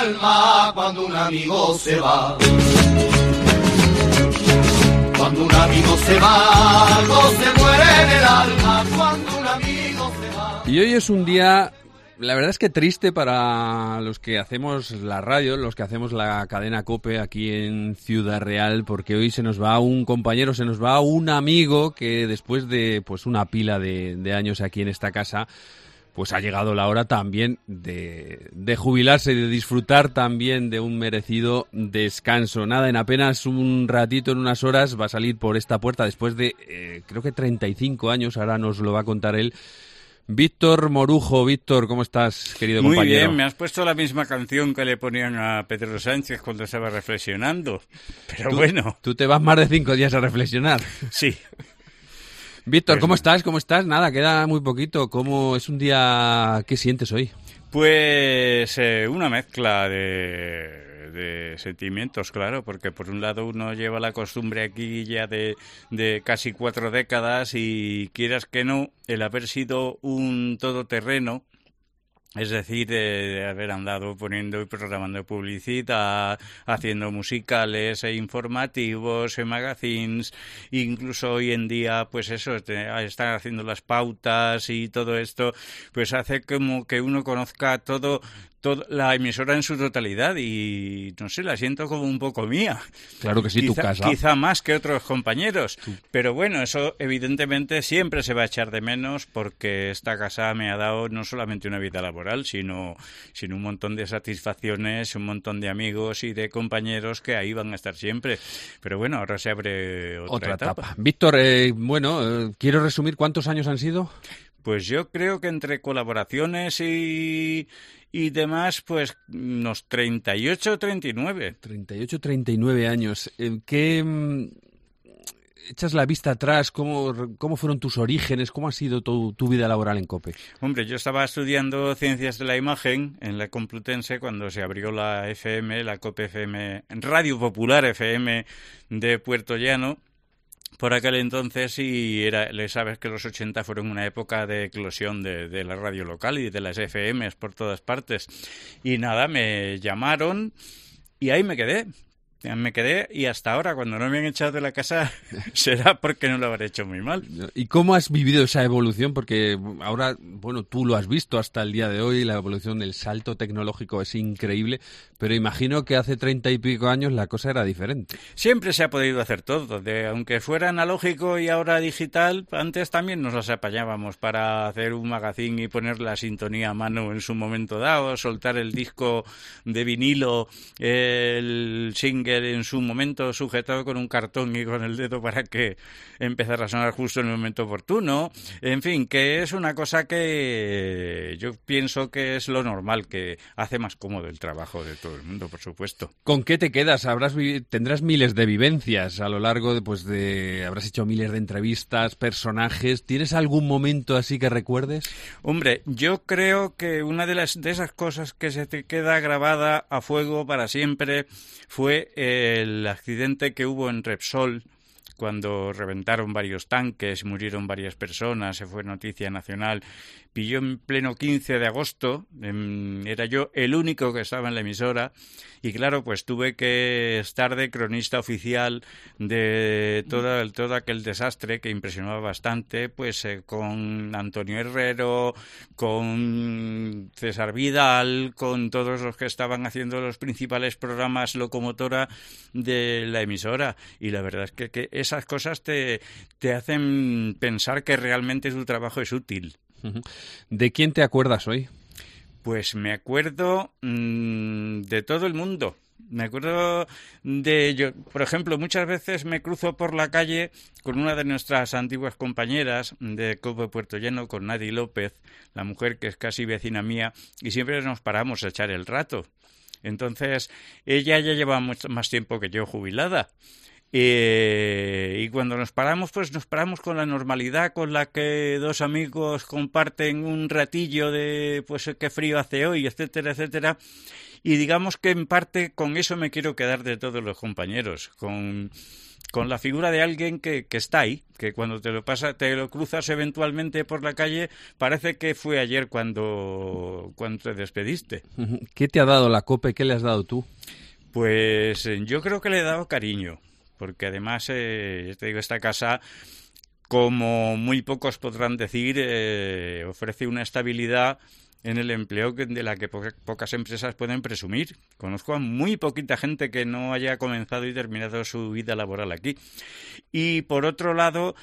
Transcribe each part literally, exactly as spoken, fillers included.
alma cuando un amigo se va. Cuando un amigo se va, algo se muere en el alma. Cuando un amigo se va. Y hoy es un día, la verdad es que triste para los que hacemos la radio, los que hacemos la cadena COPE aquí en Ciudad Real, porque hoy se nos va un compañero, se nos va un amigo que después de pues una pila de, de años aquí en esta casa, pues ha llegado la hora también de, de jubilarse y de disfrutar también de un merecido descanso. Nada, en apenas un ratito, en unas horas, va a salir por esta puerta después de, eh, creo que treinta y cinco años, ahora nos lo va a contar él, Víctor Morujo. Víctor, ¿cómo estás, querido Muy compañero? Muy bien, me has puesto la misma canción que le ponían a Pedro Sánchez cuando estaba reflexionando, pero ¿Tú, bueno. Tú te vas más de cinco días a reflexionar. Sí. Víctor, Pues ¿cómo no. estás? ¿Cómo estás? Nada, queda muy poquito. ¿Cómo es un día? ¿Qué sientes hoy? Pues eh, una mezcla de, de sentimientos, claro, porque por un lado uno lleva la costumbre aquí ya de, de casi cuatro décadas y quieras que no, el haber sido un todoterreno, es decir, de haber andado poniendo y programando publicidad, haciendo musicales e informativos, en magazines, incluso hoy en día, pues eso, estar haciendo las pautas y todo esto, pues hace como que uno conozca todo, toda la emisora en su totalidad y, no sé, la siento como un poco mía. Claro que sí, quizá, tu casa. Quizá más que otros compañeros, Tú. Pero bueno, eso evidentemente siempre se va a echar de menos porque esta casa me ha dado no solamente una vida laboral, sino, sino un montón de satisfacciones, un montón de amigos y de compañeros que ahí van a estar siempre. Pero bueno, ahora se abre otra, Otra etapa. etapa. Víctor, eh, bueno, eh, quiero resumir cuántos años han sido. Pues yo creo que entre colaboraciones y, y demás, pues unos treinta y ocho o treinta y nueve. treinta y ocho, treinta y nueve años. Eh, ¿Qué mm, echas la vista atrás? ¿Cómo, cómo fueron tus orígenes? ¿Cómo ha sido tu, tu vida laboral en COPE? Hombre, yo estaba estudiando Ciencias de la Imagen en la Complutense cuando se abrió la F M, la COPE F M, Radio Popular F M de Puerto Llano. Por aquel entonces, y era, le sabes que los ochenta fueron una época de eclosión de, de la radio local y de las F Ms por todas partes. Y nada, me llamaron y ahí me quedé. Me quedé y hasta ahora, cuando no me han echado de la casa, será porque no lo habré hecho muy mal. ¿Y cómo has vivido esa evolución? Porque ahora, bueno, tú lo has visto hasta el día de hoy, la evolución del salto tecnológico es increíble, pero imagino que hace treinta y pico años la cosa era diferente. Siempre se ha podido hacer todo, de, aunque fuera analógico y ahora digital, antes también nos las apañábamos para hacer un magazine y poner la sintonía a mano en su momento dado, soltar el disco de vinilo, el single en su momento sujetado con un cartón y con el dedo para que empezara a sonar justo en el momento oportuno. En fin, que es una cosa que yo pienso que es lo normal, que hace más cómodo el trabajo de todo el mundo, por supuesto. ¿Con qué te quedas? Habrás vi- tendrás miles de vivencias a lo largo de, pues de, habrás hecho miles de entrevistas, personajes. ¿Tienes algún momento así que recuerdes? Hombre, yo creo que una de las de esas cosas que se te queda grabada a fuego para siempre fue el accidente que hubo en Repsol cuando reventaron varios tanques, murieron varias personas, se fue noticia nacional. Pilló en pleno quince de agosto, eh, era yo el único que estaba en la emisora y claro, pues tuve que estar de cronista oficial de todo, el, todo aquel desastre que impresionaba bastante, pues eh, con Antonio Herrero, con César Vidal, con todos los que estaban haciendo los principales programas locomotora de la emisora. Y la verdad es que, que esas cosas te, te hacen pensar que realmente tu trabajo es útil. ¿De quién te acuerdas hoy? Pues me acuerdo mmm, de todo el mundo. Me acuerdo de, yo, por ejemplo, muchas veces me cruzo por la calle con una de nuestras antiguas compañeras de COPE Puerto Llano, con Nadi López, la mujer que es casi vecina mía, y siempre nos paramos a echar el rato. Entonces, ella ya lleva mucho más tiempo que yo jubilada. Eh, y cuando nos paramos, pues nos paramos con la normalidad con la que dos amigos comparten un ratillo de, pues, qué frío hace hoy, etcétera, etcétera. Y digamos que en parte con eso me quiero quedar de todos los compañeros, con, con la figura de alguien que, que está ahí, que cuando te lo pasa, te lo cruzas eventualmente por la calle, parece que fue ayer cuando, cuando te despediste. ¿Qué te ha dado la COPE? ¿Qué le has dado tú? Pues yo creo que le he dado cariño, porque además, eh, ya te digo, esta casa, como muy pocos podrán decir, eh, ofrece una estabilidad en el empleo de la que po- pocas empresas pueden presumir. Conozco a muy poquita gente que no haya comenzado y terminado su vida laboral aquí. Y por otro lado,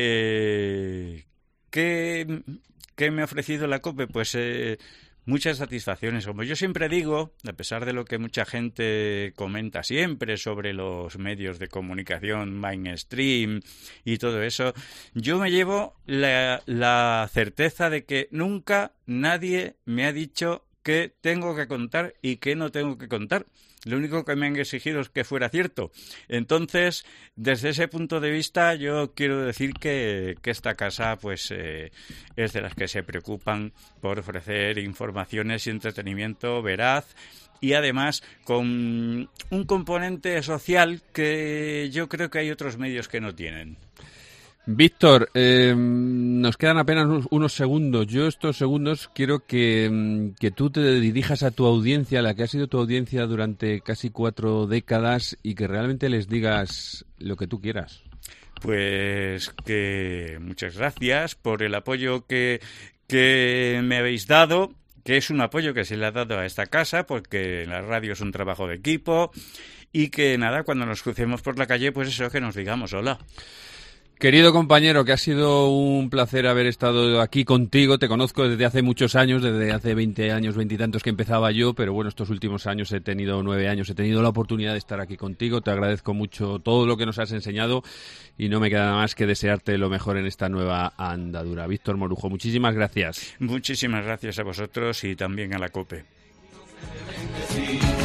eh, ¿qué, qué me ha ofrecido la COPE? Pues eh, muchas satisfacciones. Como yo siempre digo, a pesar de lo que mucha gente comenta siempre sobre los medios de comunicación mainstream y todo eso, yo me llevo la, la certeza de que nunca nadie me ha dicho qué tengo que contar y qué no tengo que contar. Lo único que me han exigido es que fuera cierto. Entonces, desde ese punto de vista, yo quiero decir que, que esta casa pues eh, es de las que se preocupan por ofrecer informaciones y entretenimiento veraz y además con un componente social que yo creo que hay otros medios que no tienen. Víctor, eh, nos quedan apenas unos, unos segundos. Yo estos segundos quiero que, que tú te dirijas a tu audiencia, a la que ha sido tu audiencia durante casi cuatro décadas, y que realmente les digas lo que tú quieras. Pues que muchas gracias por el apoyo que, que me habéis dado, que es un apoyo que se le ha dado a esta casa, porque la radio es un trabajo de equipo, y que nada, cuando nos crucemos por la calle, pues eso, que nos digamos hola. Querido compañero, que ha sido un placer haber estado aquí contigo. Te conozco desde hace muchos años, desde hace veinte años, veintitantos que empezaba yo, pero bueno, estos últimos años he tenido nueve años, he tenido la oportunidad de estar aquí contigo. Te agradezco mucho todo lo que nos has enseñado y no me queda nada más que desearte lo mejor en esta nueva andadura. Víctor Morujo, muchísimas gracias. Muchísimas gracias a vosotros y también a la COPE.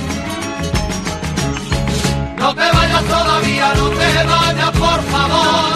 No te vayas todavía, no te vayas, por favor.